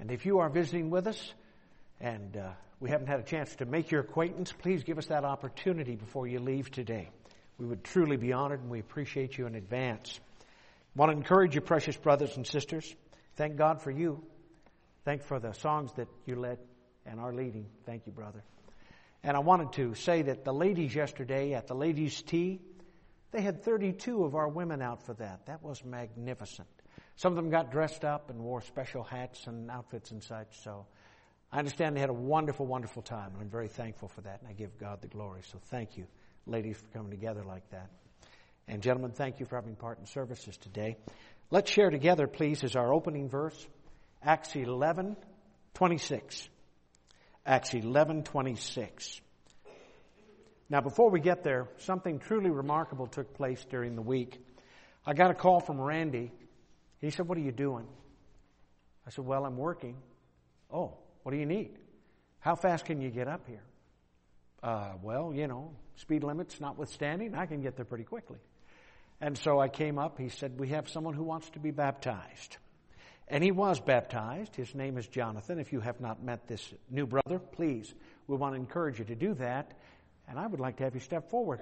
And if you are visiting with us and we haven't had a chance to make your acquaintance, please give us that opportunity before you leave today. We would truly be honored, and we appreciate you in advance. I want to encourage you, precious brothers and sisters. Thank God for you. Thank for the songs that you led and are leading. Thank you, brother. And I wanted to say that the ladies yesterday at the ladies' tea, they had 32 of our women out for that. That was magnificent. Some of them got dressed up and wore special hats and outfits and such. So I understand they had a wonderful, wonderful time. And I'm very thankful for that. And I give God the glory. So thank you, ladies, for coming together like that. And gentlemen, thank you for having part in services today. Let's share together, please, as our opening verse, Acts 11:26. Acts 11:26. Now, before we get there, something truly remarkable took place during the week. I got a call from Randy. He said, "What are you doing?" I said, "Well, I'm working." "Oh, what do you need?" "How fast can you get up here?" Well, speed limits notwithstanding, I can get there pretty quickly. And so I came up. He said, "We have someone who wants to be baptized." And he was baptized. His name is Jonathan. If you have not met this new brother, please, we want to encourage you to do that. And I would like to have you step forward.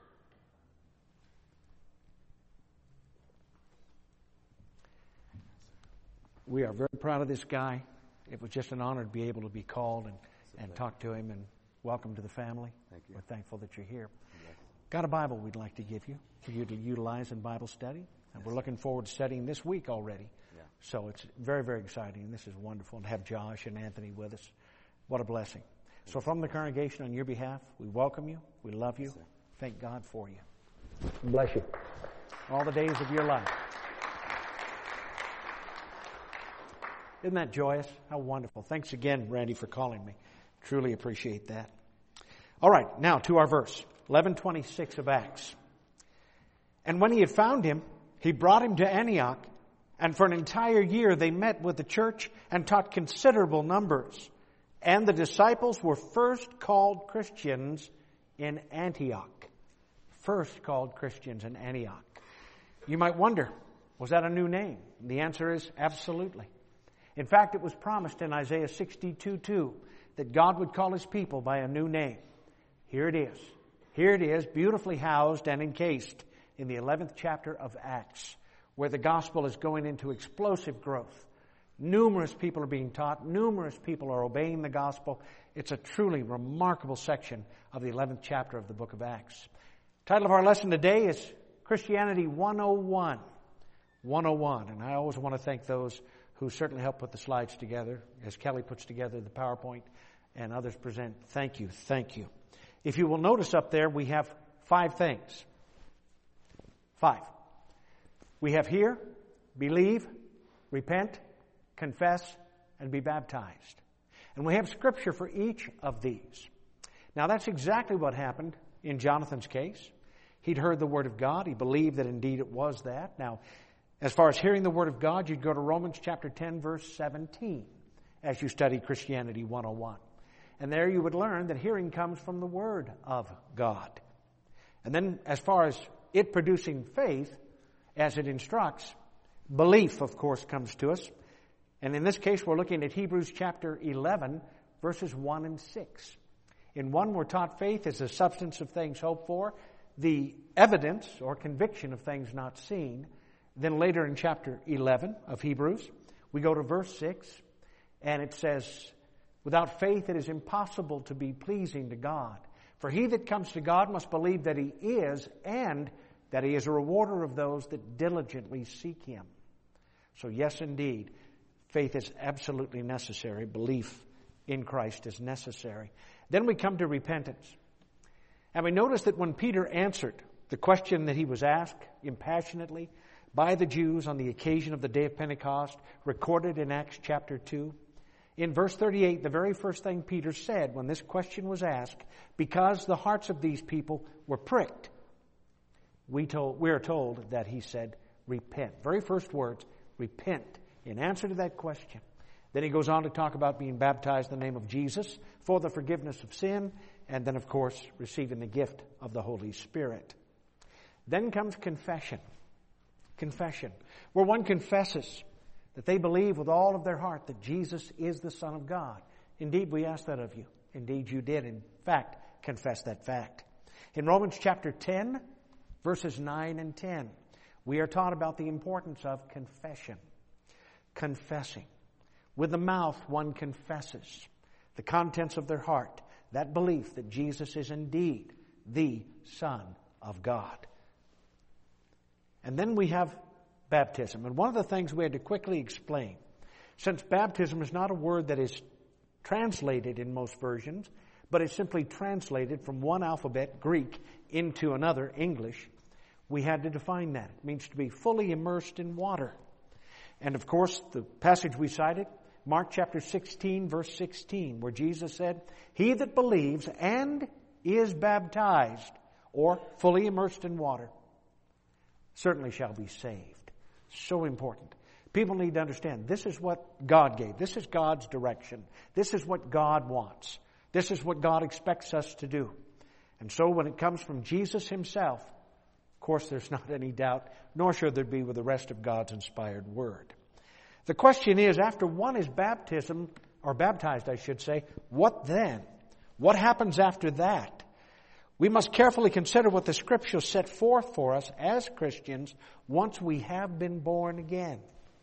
We are very proud of this guy. It was just an honor to be able to be called and talk to him and welcome to the family. Thank you. We're thankful that you're here. Got a Bible we'd like to give you for you to utilize in Bible study. And we're looking forward to studying this week already. Yeah. So it's very, very exciting. This is wonderful to have Josh and Anthony with us. What a blessing. So from the congregation on your behalf, we welcome you. We love you. Thank God for you. Bless you. All the days of your life. Isn't that joyous? How wonderful. Thanks again, Randy, for calling me. Truly appreciate that. All right, now to our verse, 11:26 of Acts. And when he had found him, he brought him to Antioch, and for an entire year they met with the church and taught considerable numbers. And the disciples were first called Christians in Antioch. First called Christians in Antioch. You might wonder, was that a new name? The answer is absolutely. In fact, it was promised in Isaiah 62:2 that God would call his people by a new name. Here it is. Here it is, beautifully housed and encased in the 11th chapter of Acts, where the gospel is going into explosive growth. Numerous people are being taught. Numerous people are obeying the gospel. It's a truly remarkable section of the 11th chapter of the book of Acts. Title of our lesson today is Christianity 101. 101. And I always want to thank those who certainly help put the slides together, as Kelly puts together the PowerPoint and others present. Thank you. Thank you. If you will notice up there, we have 5 things. 5. We have here, believe, repent, confess, and be baptized. And we have scripture for each of these. Now that's exactly what happened in Jonathan's case. He'd heard the word of God. He believed that indeed it was that. Now, as far as hearing the word of God, you'd go to Romans chapter 10, verse 17, as you study Christianity 101. And there you would learn that hearing comes from the word of God. And then as far as it producing faith, as it instructs, belief, of course, comes to us. And in this case, we're looking at Hebrews chapter 11, verses 1 and 6. In 1, we're taught faith is the substance of things hoped for, the evidence or conviction of things not seen. Then later in chapter 11 of Hebrews, we go to verse 6, and it says, without faith it is impossible to be pleasing to God. For he that comes to God must believe that he is, and that he is a rewarder of those that diligently seek him. So yes, indeed, faith is absolutely necessary. Belief in Christ is necessary. Then we come to repentance. And we notice that when Peter answered the question that he was asked impassionately by the Jews on the occasion of the day of Pentecost, recorded in Acts chapter 2, in verse 38, the very first thing Peter said when this question was asked, because the hearts of these people were pricked, we are told that he said, repent. Very first words, repent, in answer to that question. Then he goes on to talk about being baptized in the name of Jesus for the forgiveness of sin, and then, of course, receiving the gift of the Holy Spirit. Then comes confession. Confession, where one confesses that they believe with all of their heart that Jesus is the Son of God. Indeed, we ask that of you. Indeed, you did, in fact, confess that fact. In Romans chapter 10, verses 9 and 10, we are taught about the importance of confession. Confessing. With the mouth, one confesses the contents of their heart, that belief that Jesus is indeed the Son of God. And then we have baptism. And one of the things we had to quickly explain, since baptism is not a word that is translated in most versions, but is simply translated from one alphabet, Greek, into another, English, we had to define that. It means to be fully immersed in water. And of course, the passage we cited, Mark chapter 16, verse 16, where Jesus said, "He that believes and is baptized," or fully immersed in water, "certainly shall be saved." So important. People need to understand this is what God gave. This is God's direction. This is what God wants. This is what God expects us to do. And so when it comes from Jesus himself, of course there's not any doubt, nor should there be with the rest of God's inspired word. The question is, after one is baptized, I should say, what then? What happens after that? We must carefully consider what the Scriptures set forth for us as Christians once we have been born again.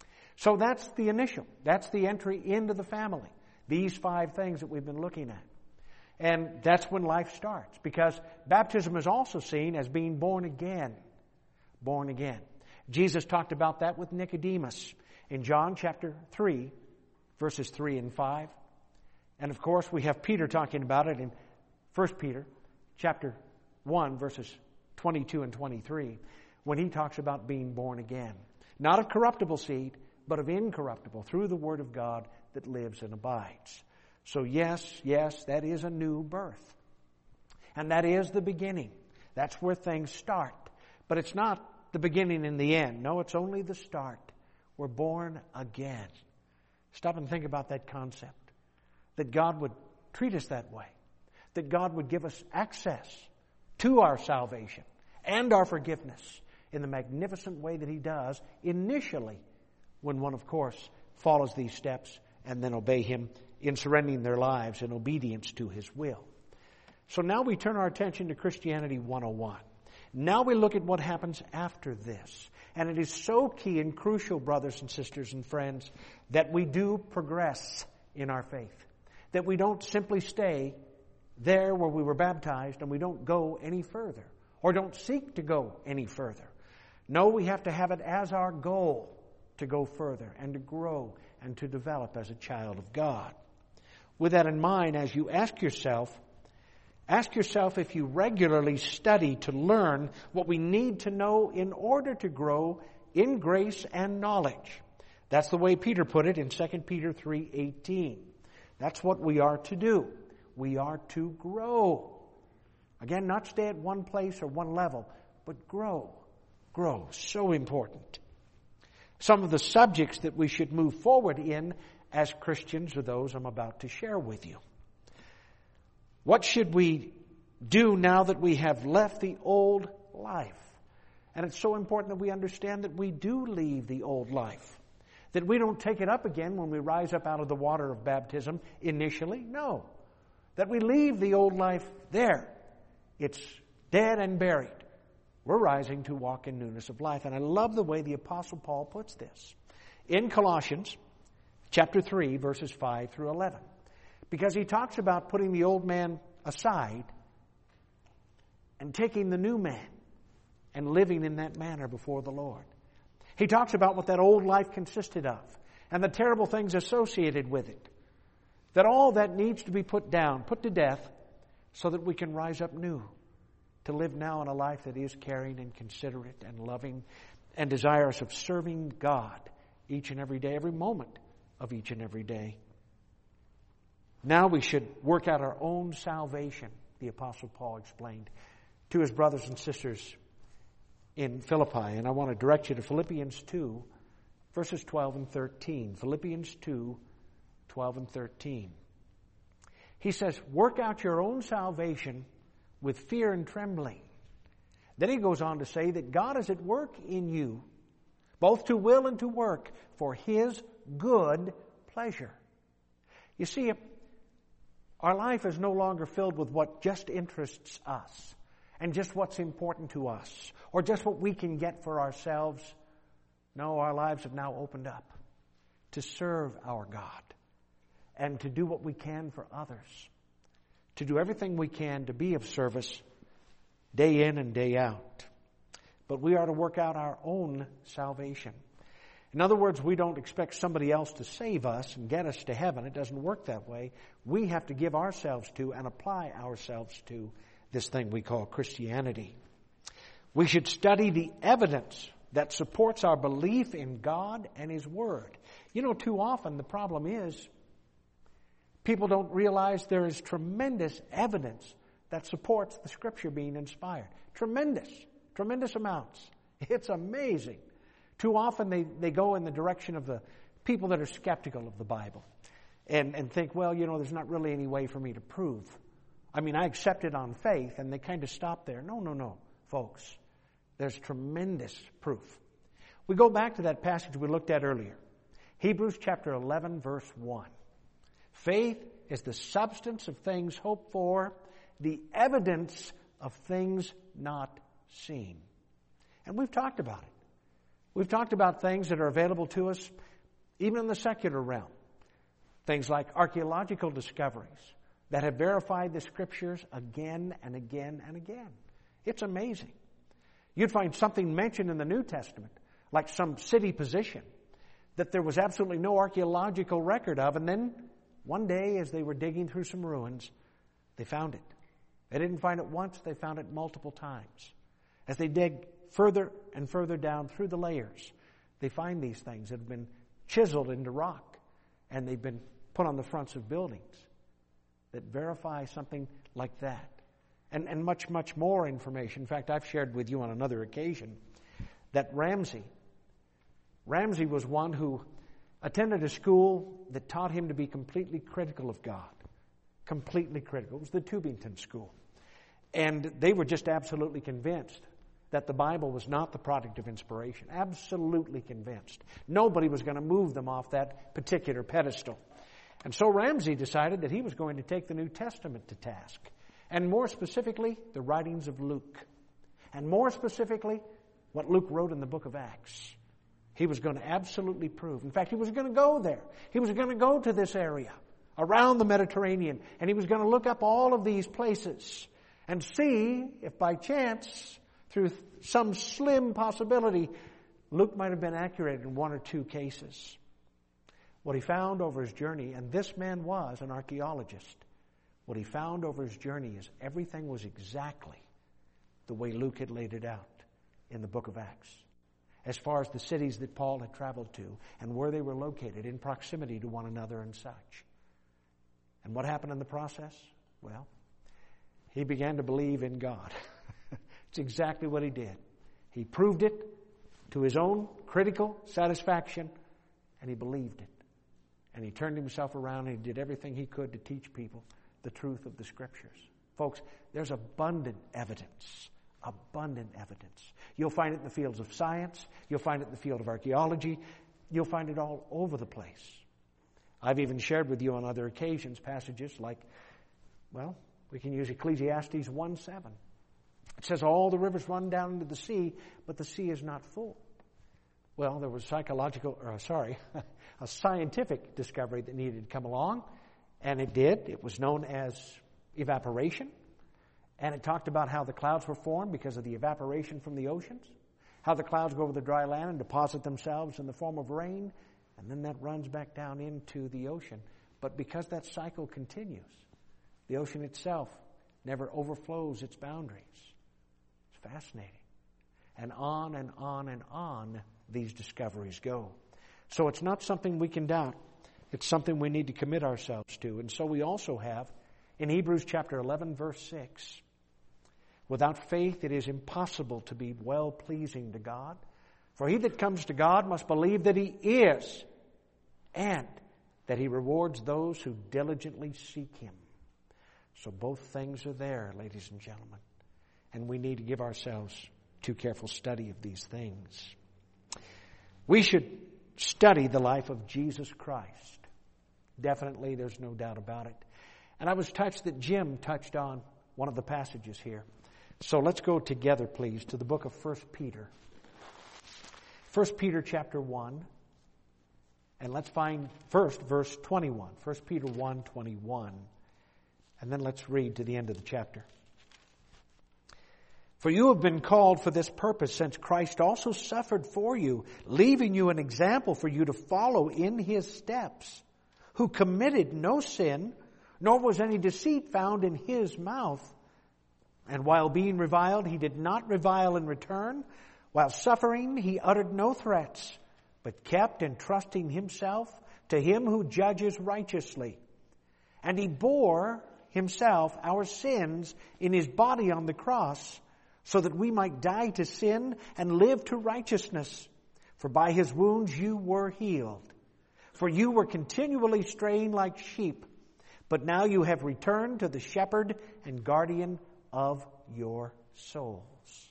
So that's the initial. That's the entry into the family. These 5 things that we've been looking at. And that's when life starts, because baptism is also seen as being born again. Born again. Jesus talked about that with Nicodemus in John chapter 3, verses 3 and 5. And of course, we have Peter talking about it in 1 Peter chapter 1, verses 22 and 23, when he talks about being born again. Not of corruptible seed, but of incorruptible, through the Word of God that lives and abides. So yes, that is a new birth. And that is the beginning. That's where things start. But it's not the beginning and the end. No, it's only the start. We're born again. Stop and think about that concept. That God would treat us that way. That God would give us access to our salvation and our forgiveness in the magnificent way that He does initially, when one, of course, follows these steps and then obey Him in surrendering their lives in obedience to His will. So now we turn our attention to Christianity 101. Now we look at what happens after this. And it is so key and crucial, brothers and sisters and friends, that we do progress in our faith. That we don't simply stay there where we were baptized and we don't go any further, or don't seek to go any further. No, we have to have it as our goal to go further and to grow and to develop as a child of God. With that in mind, as you ask yourself if you regularly study to learn what we need to know in order to grow in grace and knowledge. That's the way Peter put it in 2 Peter 3:18. That's what we are to do. We are to grow. Again, not stay at one place or one level, but grow. Grow. So important. Some of the subjects that we should move forward in as Christians are those I'm about to share with you. What should we do now that we have left the old life? And it's so important that we understand that we do leave the old life. That we don't take it up again when we rise up out of the water of baptism initially. No. That we leave the old life there. It's dead and buried. We're rising to walk in newness of life. And I love the way the Apostle Paul puts this. In Colossians chapter 3, verses 5 through 11. Because he talks about putting the old man aside and taking the new man and living in that manner before the Lord. He talks about what that old life consisted of and the terrible things associated with it. That all that needs to be put down, put to death, so that we can rise up new, to live now in a life that is caring and considerate and loving and desirous of serving God each and every day, every moment of each and every day. Now we should work out our own salvation, the Apostle Paul explained to his brothers and sisters in Philippi. And I want to direct you to Philippians 2, verses 12 and 13. Philippians 2, 12 and 13. He says, work out your own salvation with fear and trembling. Then he goes on to say that God is at work in you, both to will and to work for His good pleasure. You see, our life is no longer filled with what just interests us and just what's important to us or just what we can get for ourselves. No, our lives have now opened up to serve our God and to do what we can for others, to do everything we can to be of service day in and day out. But we are to work out our own salvation. In other words, we don't expect somebody else to save us and get us to heaven. It doesn't work that way. We have to give ourselves to and apply ourselves to this thing we call Christianity. We should study the evidence that supports our belief in God and His Word. You know, too often the problem is people don't realize there is tremendous evidence that supports the Scripture being inspired. Tremendous amounts. It's amazing. Too often they go in the direction of the people that are skeptical of the Bible and think, well, you know, there's not really any way for me to prove. I mean, I accept it on faith, and they kind of stop there. No, folks. There's tremendous proof. We go back to that passage we looked at earlier. Hebrews chapter 11, verse 1. Faith is the substance of things hoped for, the evidence of things not seen. And we've talked about it. We've talked about things that are available to us even in the secular realm. Things like archaeological discoveries that have verified the Scriptures again and again and again. It's amazing. You'd find something mentioned in the New Testament, like some city position, that there was absolutely no archaeological record of, and then one day as they were digging through some ruins, they found it. They didn't find it once, they found it multiple times. As they dig further and further down through the layers, they find these things that have been chiseled into rock, and they've been put on the fronts of buildings that verify something like that. And much, much more information. In fact, I've shared with you on another occasion that Ramsey was one who attended a school that taught him to be completely critical of God. Completely critical. It was the Tubington School. And they were just absolutely convinced that the Bible was not the product of inspiration. Absolutely convinced. Nobody was going to move them off that particular pedestal. And so Ramsey decided that he was going to take the New Testament to task. And more specifically, the writings of Luke. And more specifically, what Luke wrote in the book of Acts. He was going to absolutely prove. In fact, he was going to go there. He was going to go to this area around the Mediterranean. And he was going to look up all of these places and see if by chance, through some slim possibility, Luke might have been accurate in one or two cases. What he found over his journey, and this man was an archaeologist, what he found over his journey is everything was exactly the way Luke had laid it out in the book of Acts. As far as the cities that Paul had traveled to and where they were located in proximity to one another and such. And what happened in the process? Well, he began to believe in God. It's exactly what he did. He proved it to his own critical satisfaction, and he believed it. And he turned himself around and he did everything he could to teach people the truth of the Scriptures. Folks, there's abundant evidence. Abundant evidence. You'll find it in the fields of science. You'll find it in the field of archaeology. You'll find it all over the place. I've even shared with you on other occasions passages like, well, we can use Ecclesiastes 1:7. It says, all the rivers run down into the sea, but the sea is not full. Well, there was a scientific discovery that needed to come along, and it did. It was known as evaporation, and it talked about how the clouds were formed because of the evaporation from the oceans, how the clouds go over the dry land and deposit themselves in the form of rain, and then that runs back down into the ocean. But because that cycle continues, the ocean itself never overflows its boundaries. It's fascinating. And on and on and on these discoveries go. So it's not something we can doubt. It's something we need to commit ourselves to. And so we also have, in Hebrews chapter 11, verse 6, without faith it is impossible to be well-pleasing to God. For he that comes to God must believe that he is, and that he rewards those who diligently seek him. So both things are there, ladies and gentlemen. And we need to give ourselves to careful study of these things. We should study the life of Jesus Christ. Definitely, there's no doubt about it. And I was touched that Jim touched on one of the passages here. So let's go together, please, to the book of 1 Peter. 1 Peter chapter 1. And let's find first verse 21. 1 Peter 1:21. And then let's read to the end of the chapter. For you have been called for this purpose, since Christ also suffered for you, leaving you an example for you to follow in his steps, who committed no sin, nor was any deceit found in his mouth. And while being reviled, he did not revile in return. While suffering, he uttered no threats, but kept entrusting himself to him who judges righteously. And he bore himself our sins in his body on the cross, so that we might die to sin and live to righteousness. For by his wounds you were healed. For you were continually straying like sheep, but now you have returned to the shepherd and guardian of your souls.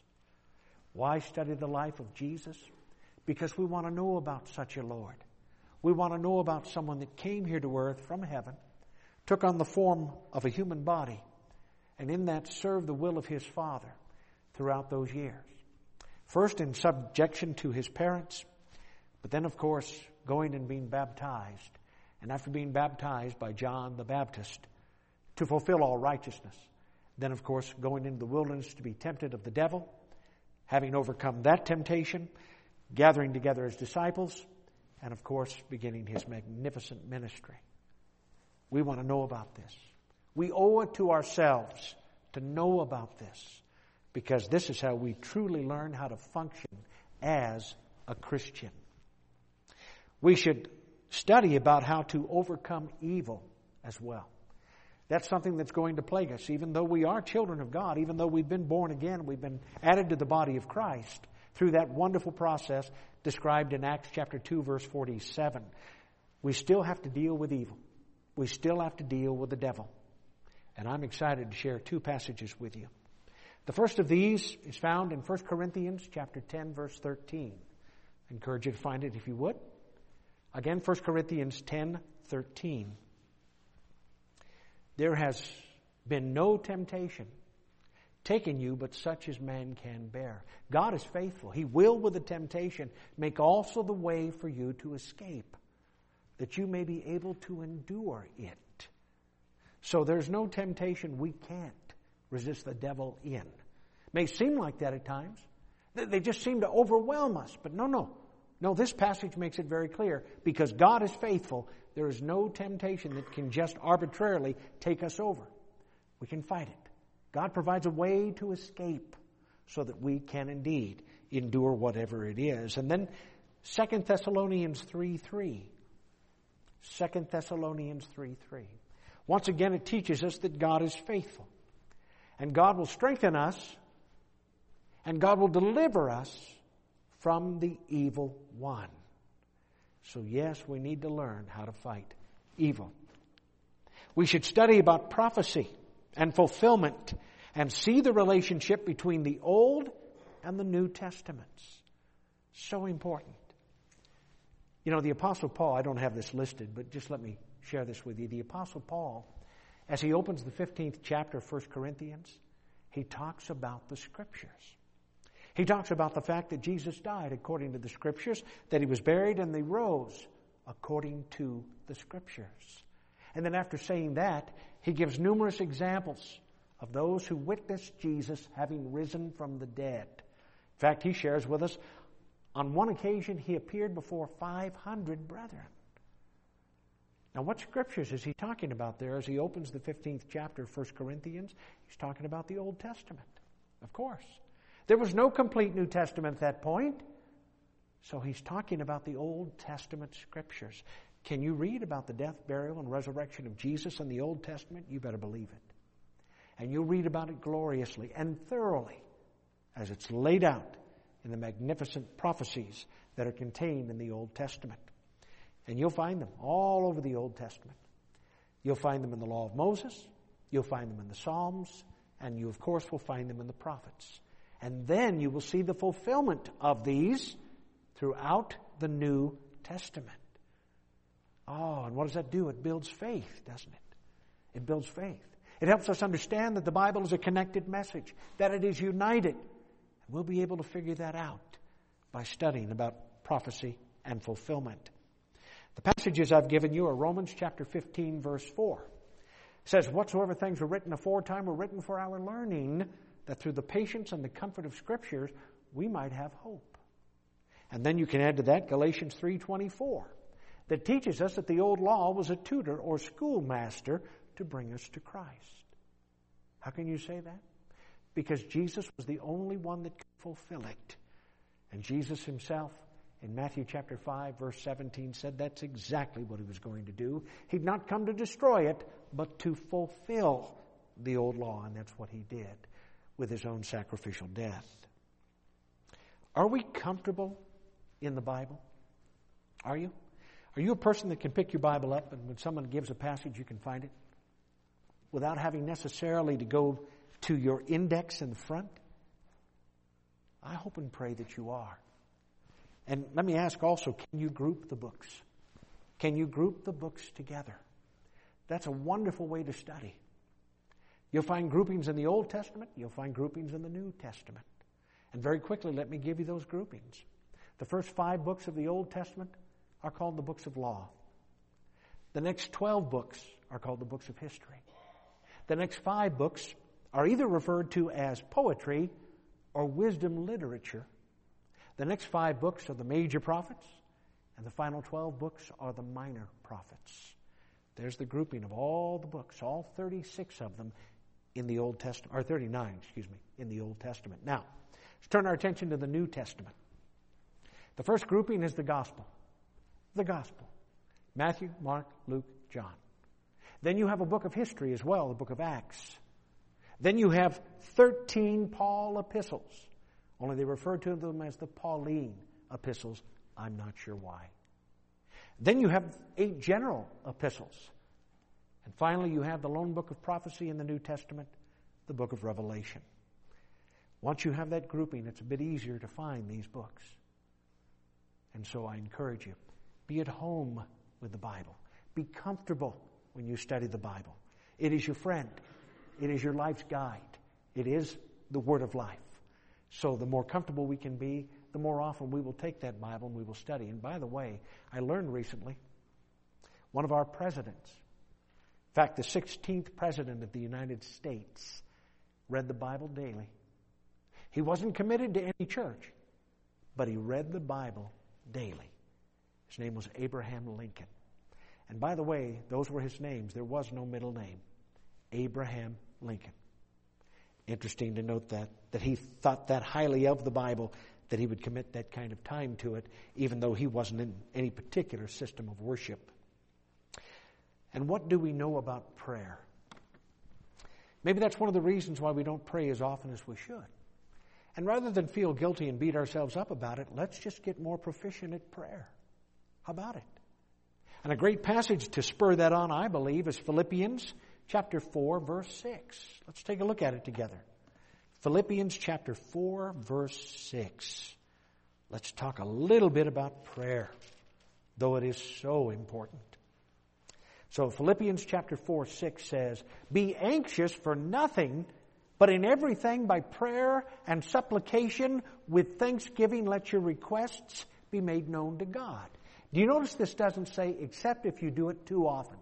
Why study the life of Jesus? Because we want to know about such a Lord. We want to know about someone that came here to earth from heaven, took on the form of a human body, and in that served the will of his Father throughout those years. First in subjection to his parents, but then, of course, going and being baptized. And after being baptized by John the Baptist to fulfill all righteousness, then, of course, going into the wilderness to be tempted of the devil, having overcome that temptation, gathering together his disciples, and, of course, beginning his magnificent ministry. We want to know about this. We owe it to ourselves to know about this, because this is how we truly learn how to function as a Christian. We should study about how to overcome evil as well. That's something that's going to plague us. Even though we are children of God, even though we've been born again, we've been added to the body of Christ through that wonderful process described in Acts chapter 2, verse 47. We still have to deal with evil. We still have to deal with the devil. And I'm excited to share two passages with you. The first of these is found in 1 Corinthians chapter 10, verse 13. I encourage you to find it if you would. Again, 1 Corinthians 10:13. There has been no temptation taken you, but such as man can bear. God is faithful. He will, with the temptation, make also the way for you to escape, that you may be able to endure it. So there's no temptation we can't resist the devil in. It may seem like that at times. They just seem to overwhelm us. But no. No, this passage makes it very clear. Because God is faithful, there is no temptation that can just arbitrarily take us over. We can fight it. God provides a way to escape so that we can indeed endure whatever it is. And then 2 Thessalonians 3:3. 2 Thessalonians 3:3. Once again, it teaches us that God is faithful. And God will strengthen us. And God will deliver us from the evil one. So yes, we need to learn how to fight evil. We should study about prophecy and fulfillment and see the relationship between the Old and the New Testaments. So important. You know, the Apostle Paul, I don't have this listed, but just let me share this with you. The Apostle Paul, as he opens the 15th chapter of 1 Corinthians, he talks about the Scriptures. He talks about the fact that Jesus died according to the Scriptures, that he was buried and he rose according to the Scriptures. And then after saying that, he gives numerous examples of those who witnessed Jesus having risen from the dead. In fact, he shares with us, on one occasion he appeared before 500 brethren. Now, what Scriptures is he talking about there as he opens the 15th chapter of 1 Corinthians? He's talking about the Old Testament, of course. There was no complete New Testament at that point. So he's talking about the Old Testament Scriptures. Can you read about the death, burial, and resurrection of Jesus in the Old Testament? You better believe it. And you'll read about it gloriously and thoroughly as it's laid out in the magnificent prophecies that are contained in the Old Testament. And you'll find them all over the Old Testament. You'll find them in the Law of Moses. You'll find them in the Psalms. And you, of course, will find them in the prophets. And then you will see the fulfillment of these throughout the New Testament. Oh, and what does that do? It builds faith, doesn't it? It builds faith. It helps us understand that the Bible is a connected message, that it is united. We'll be able to figure that out by studying about prophecy and fulfillment. The passages I've given you are Romans chapter 15, verse 4. It says, whatsoever things were written aforetime were written for our learning, that through the patience and the comfort of Scriptures we might have hope. And then you can add to that Galatians 3:24, that teaches us that the old law was a tutor or schoolmaster to bring us to Christ. How can you say that? Because Jesus was the only one that could fulfill it. And Jesus himself, in Matthew chapter 5, verse 17, said that's exactly what he was going to do. He'd not come to destroy it, but to fulfill the old law. And that's what he did with his own sacrificial death. Are we comfortable in the Bible? Are you? Are you a person that can pick your Bible up and when someone gives a passage you can find it? Without having necessarily to go to your index in the front? I hope and pray that you are. And let me ask also, can you group the books? Can you group the books together? That's a wonderful way to study. You'll find groupings in the Old Testament. You'll find groupings in the New Testament. And very quickly, let me give you those groupings. The first 5 books of the Old Testament are called the books of law. The next 12 books are called the books of history. The next 5 books are either referred to as poetry or wisdom literature. The next 5 books are the major prophets, and the final 12 books are the minor prophets. There's the grouping of all the books, all 36 of them in the Old Testament, or 39, in the Old Testament. Now, let's turn our attention to the New Testament. The first grouping is the Gospel. The Gospel. Matthew, Mark, Luke, John. Then you have a book of history as well, the book of Acts. Then you have 13 Paul epistles. Only they refer to them as the Pauline epistles. I'm not sure why. Then you have 8 general epistles. And finally, you have the lone book of prophecy in the New Testament, the book of Revelation. Once you have that grouping, it's a bit easier to find these books. And so I encourage you, be at home with the Bible. Be comfortable when you study the Bible. It is your friend. It is your life's guide. It is the Word of life. So the more comfortable we can be, the more often we will take that Bible and we will study. And by the way, I learned recently, one of our presidents, in fact, the 16th president of the United States, read the Bible daily. He wasn't committed to any church, but he read the Bible daily. His name was Abraham Lincoln. And by the way, those were his names. There was no middle name. Abraham Lincoln. Interesting to note that he thought that highly of the Bible, that he would commit that kind of time to it, even though he wasn't in any particular system of worship. And what do we know about prayer? Maybe that's one of the reasons why we don't pray as often as we should. And rather than feel guilty and beat ourselves up about it, let's just get more proficient at prayer. How about it? And a great passage to spur that on, I believe, is Philippians chapter 4, verse 6. Let's take a look at it together. Philippians chapter 4, verse 6. Let's talk a little bit about prayer, though it is so important. So Philippians chapter 4, 6 says, be anxious for nothing, but in everything by prayer and supplication with thanksgiving let your requests be made known to God. Do you notice this doesn't say, except if you do it too often?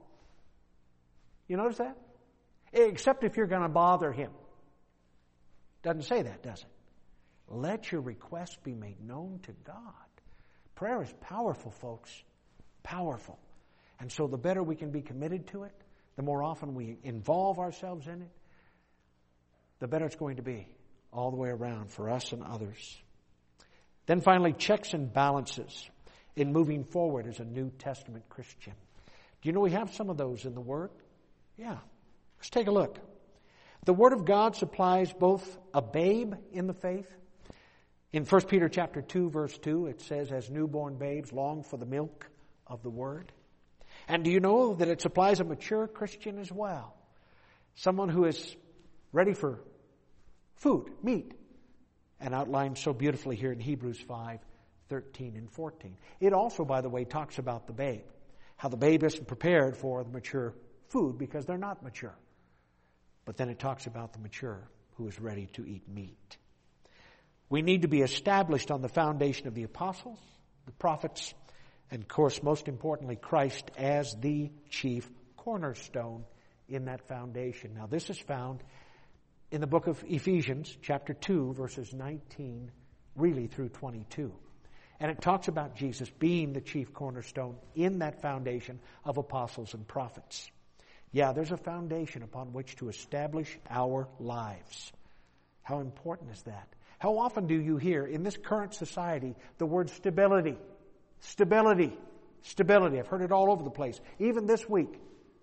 You notice that? Except if you're going to bother Him. Doesn't say that, does it? Let your requests be made known to God. Prayer is powerful, folks. Powerful. And so the better we can be committed to it, the more often we involve ourselves in it, the better it's going to be all the way around for us and others. Then finally, checks and balances in moving forward as a New Testament Christian. Do you know we have some of those in the Word? Yeah. Let's take a look. The Word of God supplies both a babe in the faith. In 1 Peter chapter 2, verse 2, it says, as newborn babes long for the milk of the Word. And do you know that it supplies a mature Christian as well? Someone who is ready for food, meat, and outlined so beautifully here in Hebrews 5, 13 and 14. It also, by the way, talks about the babe. How the babe isn't prepared for the mature food because they're not mature. But then it talks about the mature who is ready to eat meat. We need to be established on the foundation of the apostles, the prophets, and of course, most importantly, Christ as the chief cornerstone in that foundation. Now, this is found in the book of Ephesians, chapter 2, verses 19, really through 22. And it talks about Jesus being the chief cornerstone in that foundation of apostles and prophets. Yeah, there's a foundation upon which to establish our lives. How important is that? How often do you hear in this current society the word stability? Stability. Stability. I've heard it all over the place. Even this week.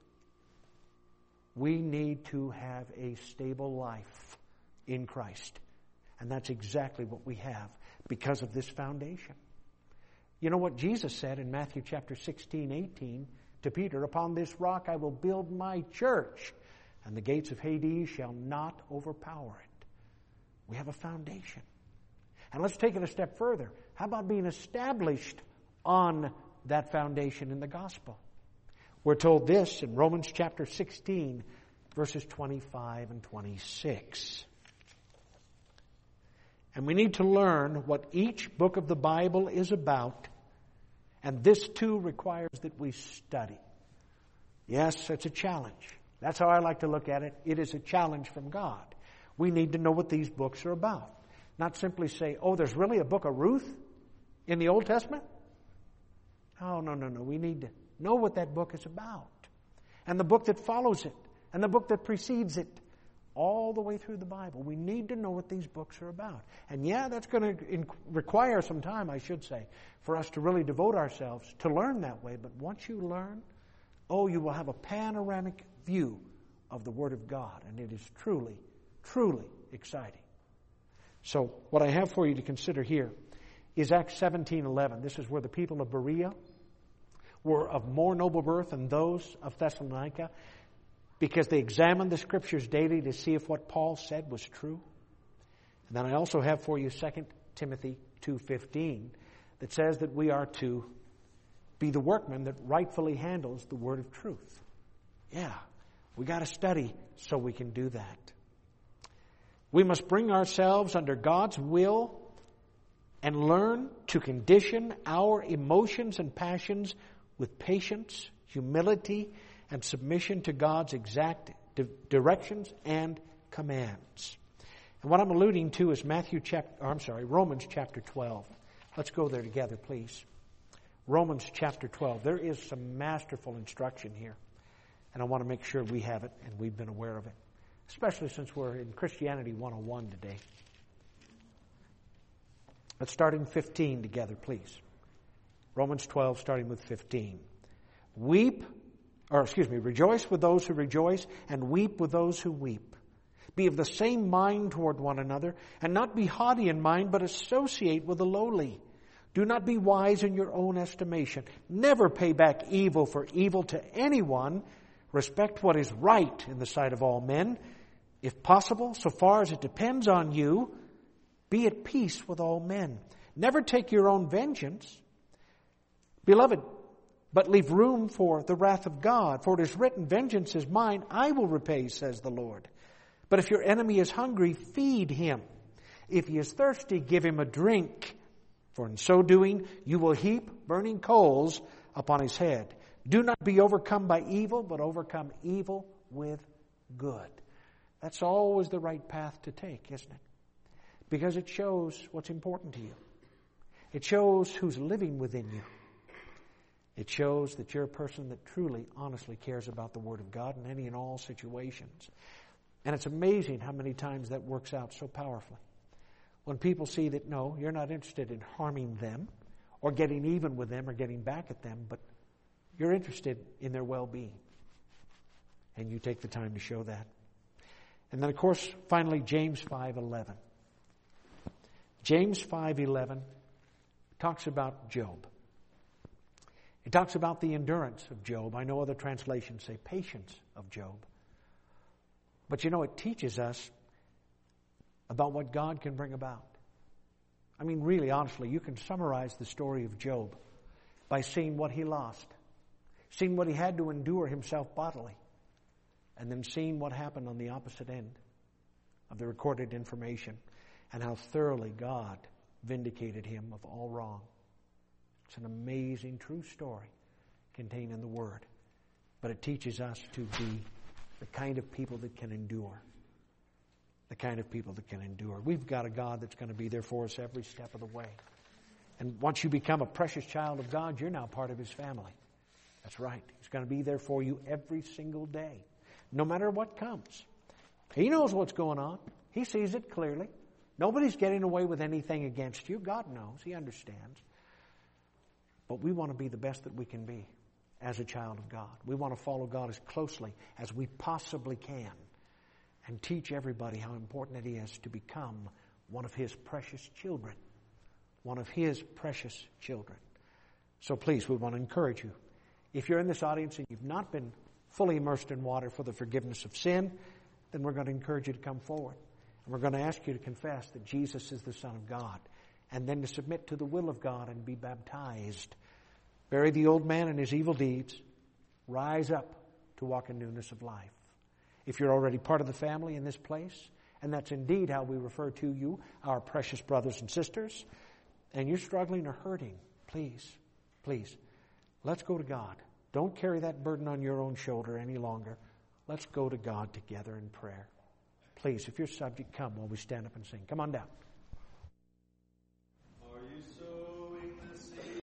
We need to have a stable life in Christ. And that's exactly what we have because of this foundation. You know what Jesus said in Matthew chapter 16, 18 to Peter, "Upon this rock I will build my church, and the gates of Hades shall not overpower it." We have a foundation. And let's take it a step further. How about being established on that foundation in the gospel? We're told this in Romans chapter 16, verses 25 and 26. And we need to learn what each book of the Bible is about. And this too requires that we study. Yes, it's a challenge. That's how I like to look at it. It is a challenge from God. We need to know what these books are about. Not simply say, oh, there's really a book of Ruth in the Old Testament? Oh, no. We need to know what that book is about. And the book that follows it. And the book that precedes it. All the way through the Bible. We need to know what these books are about. And yeah, that's going to require some time, I should say, for us to really devote ourselves to learn that way. But once you learn, you will have a panoramic view of the Word of God. And it is truly, truly exciting. So what I have for you to consider here is Acts 17:11. This is where the people of Berea were of more noble birth than those of Thessalonica, because they examined the Scriptures daily to see if what Paul said was true. And then I also have for you 2 Timothy 2:15 that says that we are to be the workman that rightfully handles the word of truth. Yeah, we got to study so we can do that. We must bring ourselves under God's will and learn to condition our emotions and passions with patience, humility, and submission to God's exact directions and commands. And what I'm alluding to is Romans chapter 12. Let's go there together, please. Romans chapter 12. There is some masterful instruction here. And I want to make sure we have it and we've been aware of it. Especially since we're in Christianity 101 today. Let's start in 15 together, please. Romans 12, starting with 15. Rejoice with those who rejoice, and weep with those who weep. Be of the same mind toward one another, and not be haughty in mind, but associate with the lowly. Do not be wise in your own estimation. Never pay back evil for evil to anyone. Respect what is right in the sight of all men. If possible, so far as it depends on you, be at peace with all men. Never take your own vengeance. Beloved, but leave room for the wrath of God. For it is written, vengeance is mine, I will repay, says the Lord. But if your enemy is hungry, feed him. If he is thirsty, give him a drink. For in so doing, you will heap burning coals upon his head. Do not be overcome by evil, but overcome evil with good. That's always the right path to take, isn't it? Because it shows what's important to you. It shows who's living within you. It shows that you're a person that truly, honestly cares about the Word of God in any and all situations. And it's amazing how many times that works out so powerfully. When people see that, no, you're not interested in harming them or getting even with them or getting back at them, but you're interested in their well-being. And you take the time to show that. And then, of course, finally, James 5:11. James 5:11 talks about Job. It talks about the endurance of Job. I know other translations say patience of Job. But it teaches us about what God can bring about. I mean, really, honestly, you can summarize the story of Job by seeing what he lost, seeing what he had to endure himself bodily, and then seeing what happened on the opposite end of the recorded information and how thoroughly God vindicated him of all wrong. It's an amazing, true story contained in the Word. But it teaches us to be the kind of people that can endure. The kind of people that can endure. We've got a God that's going to be there for us every step of the way. And once you become a precious child of God, you're now part of His family. That's right. He's going to be there for you every single day, no matter what comes. He knows what's going on. He sees it clearly. Nobody's getting away with anything against you. God knows. He understands. But we want to be the best that we can be as a child of God. We want to follow God as closely as we possibly can and teach everybody how important it is to become one of His precious children. One of His precious children. So please, we want to encourage you. If you're in this audience and you've not been fully immersed in water for the forgiveness of sin, then we're going to encourage you to come forward. And we're going to ask you to confess that Jesus is the Son of God, and then to submit to the will of God and be baptized. Bury the old man and his evil deeds. Rise up to walk in newness of life. If you're already part of the family in this place, and that's indeed how we refer to you, our precious brothers and sisters, and you're struggling or hurting, please, let's go to God. Don't carry that burden on your own shoulder any longer. Let's go to God together in prayer. Please, if you're subject, come while we stand up and sing. Come on down.